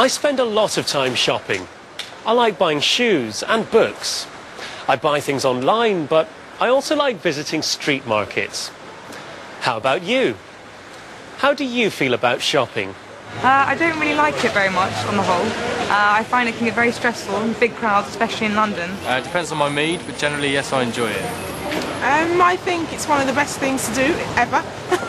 I spend a lot of time shopping. I like buying shoes and books. I buy things online, but I also like visiting street markets. How about you? How do you feel about shopping? I don't really like it very much on the whole. I find it can get very stressful, big crowds, especially in London. It depends on my mood, but generally, yes, I enjoy it. I think it's one of the best things to do ever.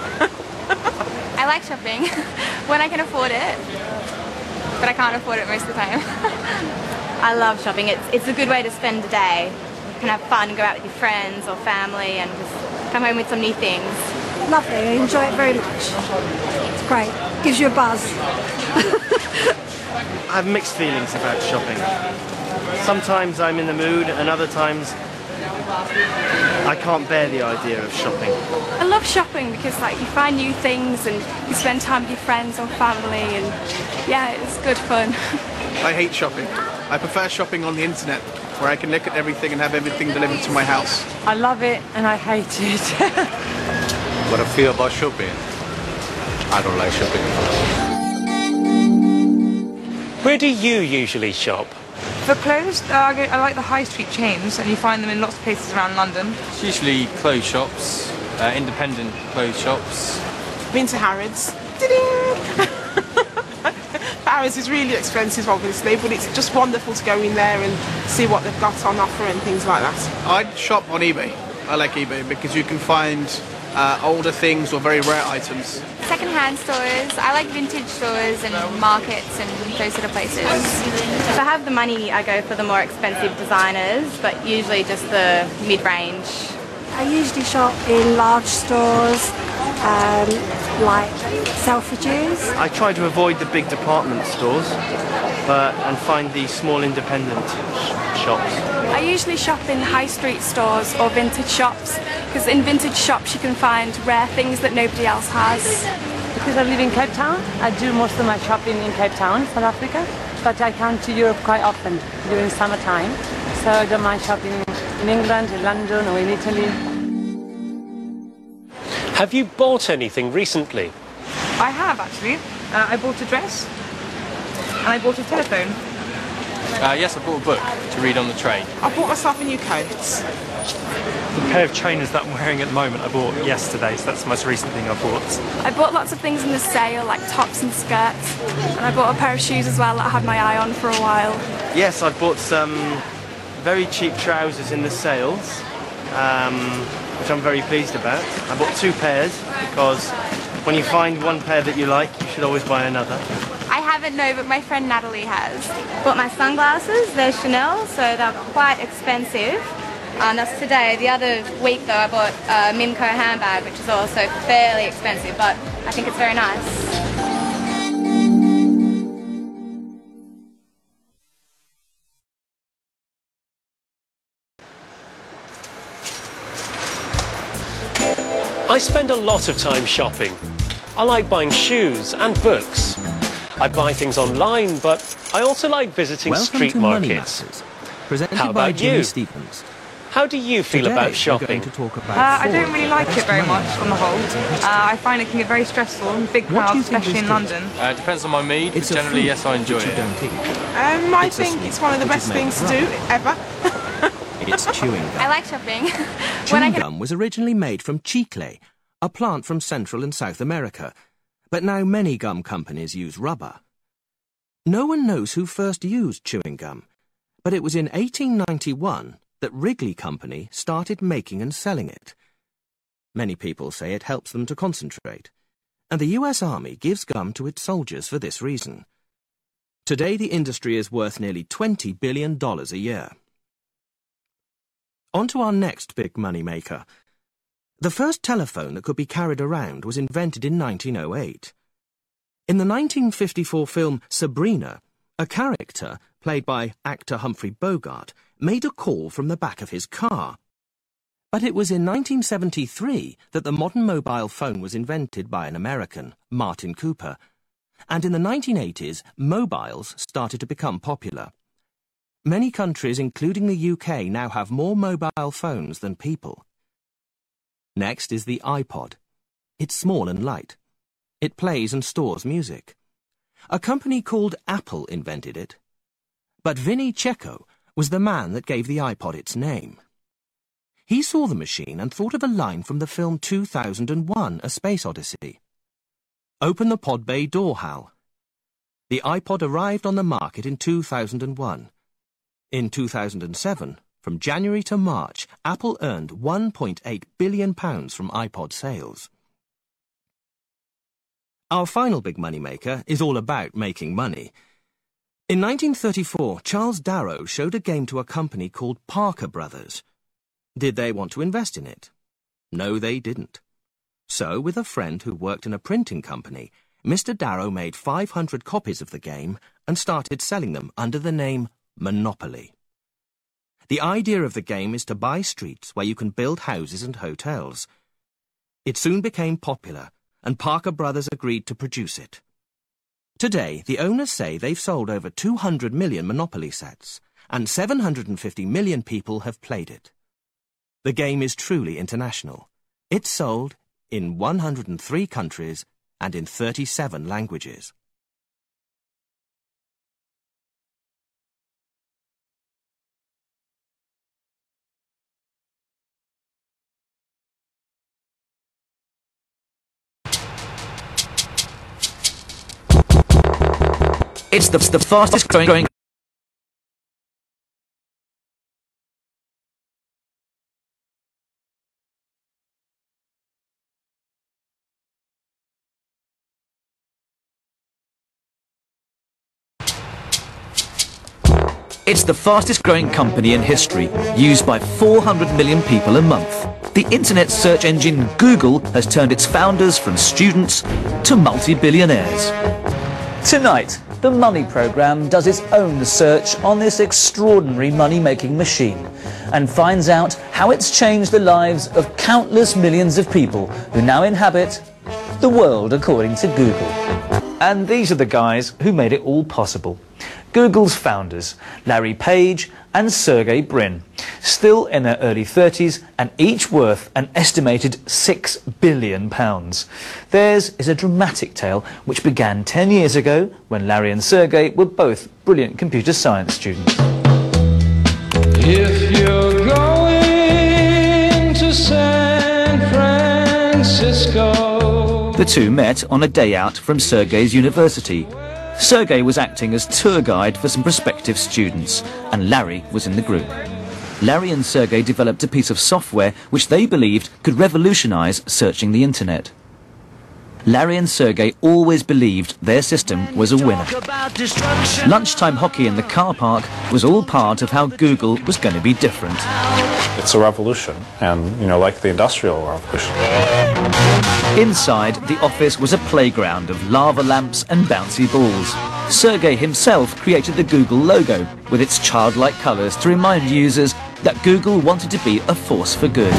I like shopping when I can afford it, but I can't afford it most of the time. I love shopping. It's a good way to spend the day. You can have fun, go out with your friends or family and just come home with some new things. Lovely, I enjoy it very much. It's great, gives you a buzz. I have mixed feelings about shopping. Sometimes I'm in the mood and other times I can't bear the idea of shopping. I love shopping because you find new things and you spend time with your friends or family and yeah, it's good fun. I hate shopping. I prefer shopping on the internet where I can look at everything and have everything delivered to my house. I love it and I hate it. What I feel about shopping, I don't like shopping at all. Where do you usually shop? For clothes, I like the high street chains, and you find them in lots of places around London. It's usually clothes shops, independent clothes shops. Been to Harrods. Ta-ding! Harrods is really expensive, obviously, but it's just wonderful to go in there and see what they've got on offer and things like that. I'd shop on eBay. I like eBay because you can find older things or very rare items. Second-hand stores. I like vintage stores and markets and those sort of places. If I have the money, I go for the more expensive designers, but usually just the mid-range. I usually shop in large stores, like Selfridges. I try to avoid the big department stores and find the small independent shops. I usually shop in high street stores or vintage shops because in vintage shops you can find rare things that nobody else has. Because I live in Cape Town, I do most of my shopping in Cape Town, South Africa, but I come to Europe quite often during summertime, so I don't mind shopping in England, in London or in Italy. Have you bought anything recently? I have actually. I bought a dress and I bought a telephone. Yes, I bought a book to read on the train. I bought myself a new coat. The pair of trainers that I'm wearing at the moment I bought yesterday, so that's the most recent thing I bought. I bought lots of things in the sale, like tops and skirts, and I bought a pair of shoes as well that I had my eye on for a while. Yes, I bought some very cheap trousers in the sales, which I'm very pleased about. I bought 2 pairs because when you find one pair that you like, you should always buy another. I haven't, no, but my friend Natalie has. Bought my sunglasses, they're Chanel, so they're quite expensive. And that's today. The other week though I bought a Mimco handbag, which is also fairly expensive, but I think it's very nice. I spend a lot of time shopping. I like buying shoes and books. I buy things online, but I also like visiting street markets. How about you? How do you feel about shopping? I don't really like it very much on the whole. I find it can get very stressful, big crowds, especially in London. It depends on my mood, but generally, yes, I enjoy it. I think it's one of the best things to do ever. It's chewing gum. I like shopping. Chewing gum was originally made from chicle, a plant from Central and South America, but now many gum companies use rubber. No one knows who first used chewing gum, but it was in 1891 that Wrigley Company started making and selling it. Many people say it helps them to concentrate, and the US Army gives gum to its soldiers for this reason. Today the industry is worth nearly $20 billion a year. On to our next big money maker. The first telephone that could be carried around was invented in 1908. In the 1954 film Sabrina, a character, played by actor Humphrey Bogart, made a call from the back of his car. But it was in 1973 that the modern mobile phone was invented by an American, Martin Cooper, and in the 1980s, mobiles started to become popular. Many countries, including the UK, now have more mobile phones than people. Next is the iPod. It's small and light. It plays and stores music. A company called Apple invented it. But Vinnie Cecco was the man that gave the iPod its name. He saw the machine and thought of a line from the film 2001: A Space Odyssey. "Open the pod bay door, Hal." The iPod arrived on the market in 2001. In 2007, from January to March, Apple earned £1.8 billion from iPod sales. Our final big moneymaker is all about making money. In 1934, Charles Darrow showed a game to a company called Parker Brothers. Did they want to invest in it? No, they didn't. So, with a friend who worked in a printing company, Mr. Darrow made 500 copies of the game and started selling them under the name Monopoly. The idea of the game is to buy streets where you can build houses and hotels. It soon became popular, and Parker Brothers agreed to produce it. Today, the owners say they've sold over 200 million Monopoly sets, and 750 million people have played it. The game is truly international. It's sold in 103 countries and in 37 languages. It's the fastest growing. It's the fastest growing company in history, used by 400 million people a month. The internet search engine Google has turned its founders from students to multi-billionaires. Tonight, the Money Programme does its own search on this extraordinary money-making machine and finds out how it's changed the lives of countless millions of people who now inhabit the world according to Google. And these are the guys who made it all possible. Google's founders, Larry Page and Sergey Brin, still in their early 30s and each worth an estimated £6 billion. Theirs is a dramatic tale which began 10 years ago when Larry and Sergey were both brilliant computer science students. If you're going to San Francisco. The two met on a day out from Sergey's university. Sergey was acting as tour guide for some prospective students, and Larry was in the group. Larry and Sergey developed a piece of software which they believed could revolutionize searching the internet. Larry and Sergey always believed their system was a winner. Lunchtime hockey in the car park was all part of how Google was going to be different. It's a revolution, and, like the Industrial Revolution. Inside, the office was a playground of lava lamps and bouncy balls. Sergey himself created the Google logo with its childlike colours to remind users that Google wanted to be a force for good.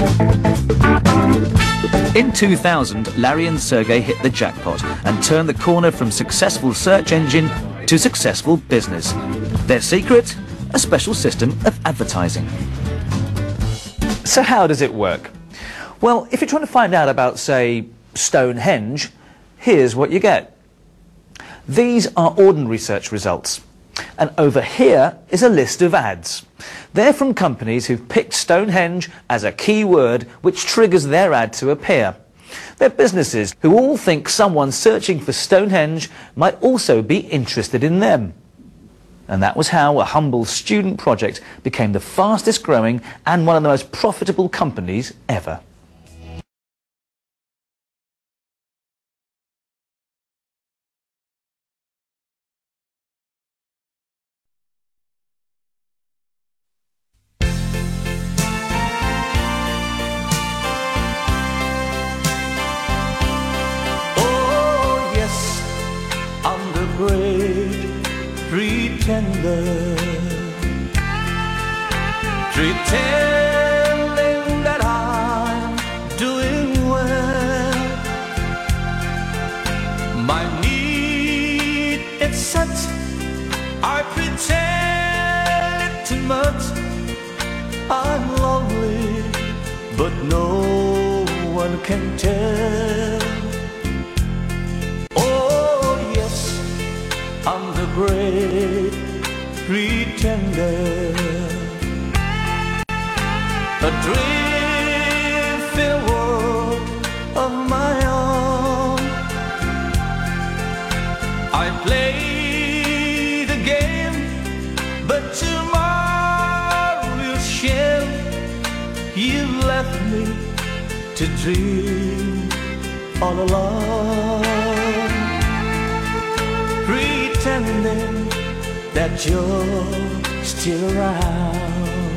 In 2000, Larry and Sergey hit the jackpot and turned the corner from successful search engine to successful business. Their secret? A special system of advertising. So how does it work? Well, if you're trying to find out about, say, Stonehenge, here's what you get. These are ordinary search results. And over here is a list of ads. They're from companies who've picked Stonehenge as a key word which triggers their ad to appear. They're businesses who all think someone searching for Stonehenge might also be interested in them. And that was how a humble student project became the fastest growing and one of the most profitable companies ever. Pretending that I'm doing well. My need is set. I pretend it too much. I'm lonely, but no one can tell. Oh yes, I'm the great pretender, adrift in a world of my own. I play the game, but tomorrow will shame. You left me to dream all alone, pretending that you're still around.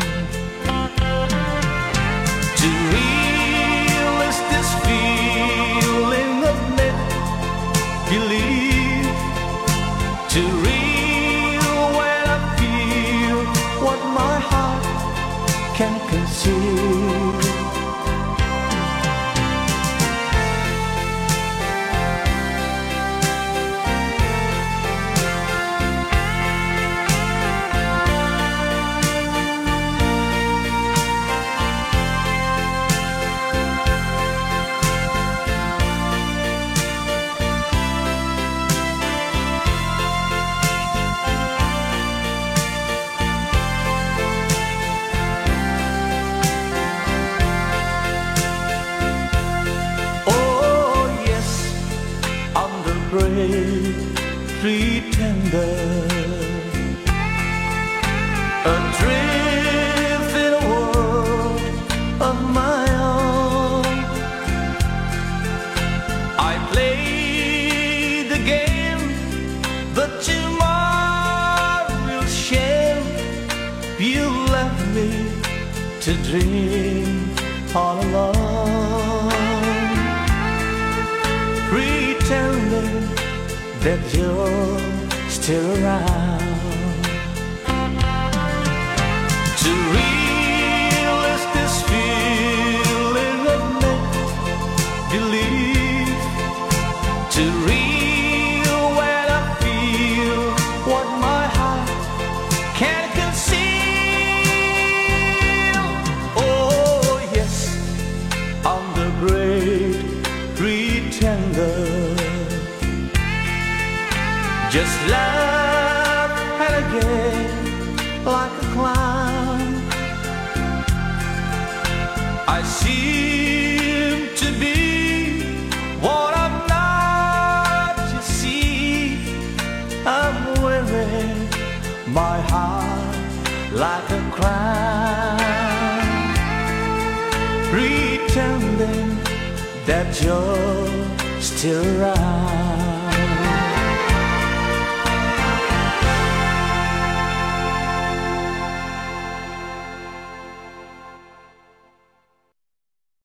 Too real is this feeling of make-believe. Too real when I feel what my heart can conceive. Pretender, adrift in a world of my own. I play the game, but tomorrow will shame. You left me to dream all alone, pretending that you're still around. Too real is this feeling of make-believe. Too real when I feel what my heart can't conceal. Oh yes, I'm the great pretender. Just laugh and again like a clown. I seem to be what I'm not, you see. I'm wearing my heart like a crown, pretending that you're still around.